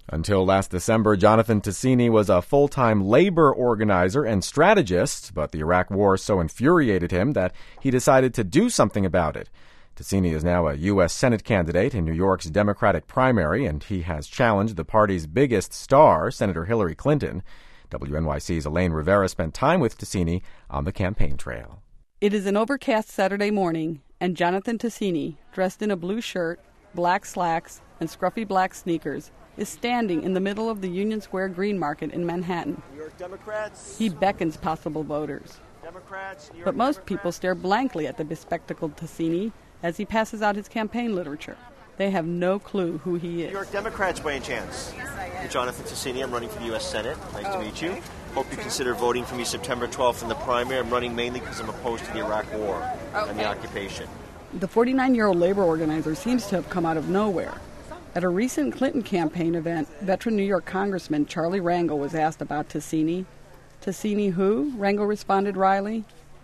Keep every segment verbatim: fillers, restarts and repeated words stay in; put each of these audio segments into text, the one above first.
Until last December, Jonathan Tasini was a full-time labor organizer and strategist, but the Iraq War so infuriated him that he decided to do something about it. Tasini is now a U S Senate candidate in New York's Democratic primary, and he has challenged the party's biggest star, Senator Hillary Clinton. W N Y C's Elaine Rivera spent time with Tasini on the campaign trail. It is an overcast Saturday morning, and Jonathan Tasini, dressed in a blue shirt, black slacks, and scruffy black sneakers, is standing in the middle of the Union Square Green Market in Manhattan. New York Democrats. He beckons possible voters. Democrats, New York but most Democrats. people stare blankly at the bespectacled Tasini as he passes out his campaign literature. They have no clue who he is. New York Democrats, by any chance? Yes, I am. I'm Jonathan Tasini. I'm running for the U S Senate. Nice oh, to meet you. okay. Hope you consider voting for me September twelfth in the primary. I'm running mainly because I'm opposed to the Iraq War okay. and the occupation. The forty-nine-year-old labor organizer seems to have come out of nowhere. At a recent Clinton campaign event, veteran New York Congressman Charlie Rangel was asked about Tasini. Tasini who? Rangel responded wryly.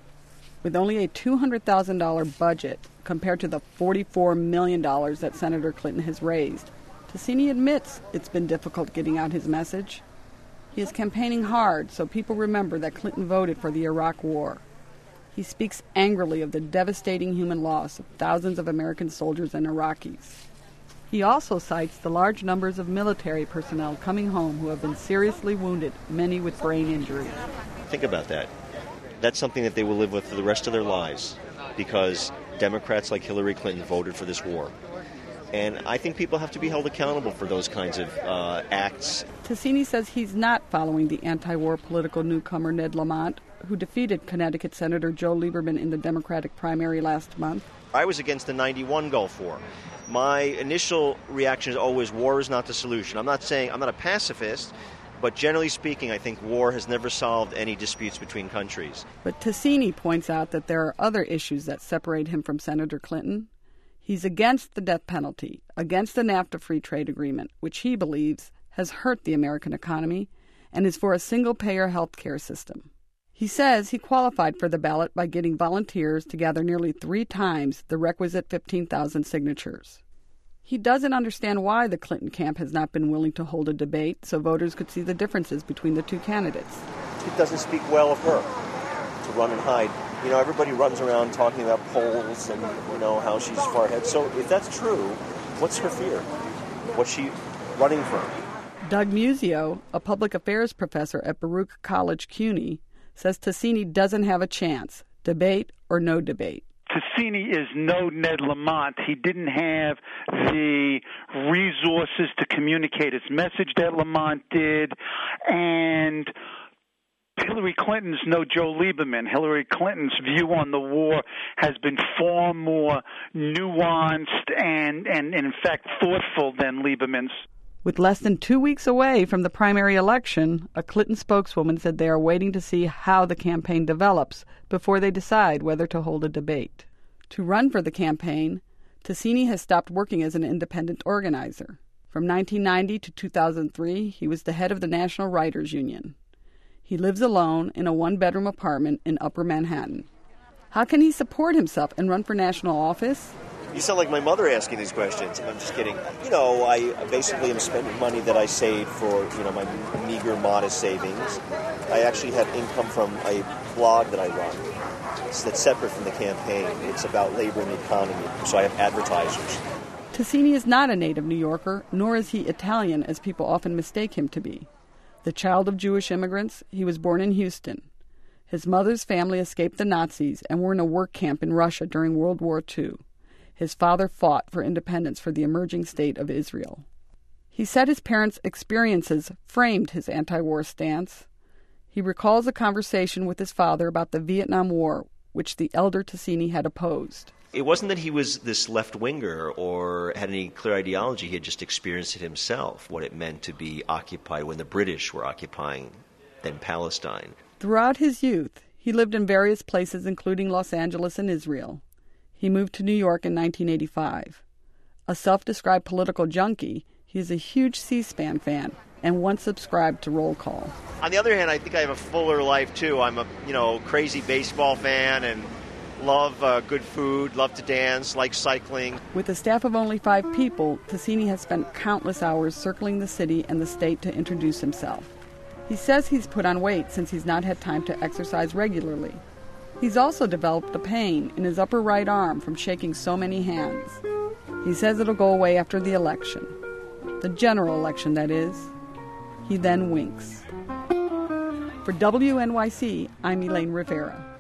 With only a two hundred thousand dollars budget compared to the forty-four million dollars that Senator Clinton has raised, Tasini admits it's been difficult getting out his message. He is campaigning hard so people remember that Clinton voted for the Iraq War. He speaks angrily of the devastating human loss of thousands of American soldiers and Iraqis. He also cites the large numbers of military personnel coming home who have been seriously wounded, many with brain injuries. Think about that. That's something that they will live with for the rest of their lives because Democrats like Hillary Clinton voted for this war. And I think people have to be held accountable for those kinds of uh, acts. Tasini says he's not following the anti-war political newcomer Ned Lamont, who defeated Connecticut Senator Joe Lieberman in the Democratic primary last month. I was against the ninety-one Gulf War. My initial reaction is always war is not the solution. I'm not saying I'm not a pacifist, but generally speaking, I think war has never solved any disputes between countries. But Tasini points out that there are other issues that separate him from Senator Clinton. He's against the death penalty, against the NAFTA free trade agreement, which he believes has hurt the American economy, and is for a single-payer health care system. He says he qualified for the ballot by getting volunteers to gather nearly three times the requisite fifteen thousand signatures. He doesn't understand why the Clinton camp has not been willing to hold a debate so voters could see the differences between the two candidates. It doesn't speak well of her to run and hide. You know, everybody runs around talking about polls and, you know, how she's far ahead. So if that's true, what's her fear? What's she running from? Doug Musio, a public affairs professor at Baruch College, CUNY, says Tasini doesn't have a chance, debate or no debate. Tasini is no Ned Lamont. He didn't have the resources to communicate his message that Lamont did, and Hillary Clinton's no Joe Lieberman. Hillary Clinton's view on the war has been far more nuanced and, and, and in fact, thoughtful than Lieberman's. With less than two weeks away from the primary election, a Clinton spokeswoman said they are waiting to see how the campaign develops before they decide whether to hold a debate. To run for the campaign, Tasini has stopped working as an independent organizer. From nineteen ninety to two thousand three, he was the head of the National Writers Union. He lives alone in a one-bedroom apartment in Upper Manhattan. How can he support himself and run for national office? You sound like my mother asking these questions. I'm just kidding. You know, I basically am spending money that I saved for, you know, my meager, modest savings. I actually have income from a blog that I run. That's separate from the campaign. It's about labor and the economy, so I have advertisers. Tasini is not a native New Yorker, nor is he Italian, as people often mistake him to be. The child of Jewish immigrants, he was born in Houston. His mother's family escaped the Nazis and were in a work camp in Russia during World War Two. His father fought for independence for the emerging state of Israel. He said his parents' experiences framed his anti-war stance. He recalls a conversation with his father about the Vietnam War, which the elder Tasini had opposed. It wasn't that he was this left-winger or had any clear ideology. He had just experienced it himself, what it meant to be occupied when the British were occupying then Palestine. Throughout his youth, he lived in various places, including Los Angeles and Israel. He moved to New York in nineteen eighty-five. A self-described political junkie, he is a huge C-SPAN fan and once subscribed to Roll Call. On the other hand, I think I have a fuller life, too. I'm a, you know, crazy baseball fan and love uh, good food, love to dance, like cycling. With a staff of only five people, Ticini has spent countless hours circling the city and the state to introduce himself. He says he's put on weight since he's not had time to exercise regularly. He's also developed a pain in his upper right arm from shaking so many hands. He says it'll go away after the election. The general election, that is. He then winks. For W N Y C, I'm Elaine Rivera.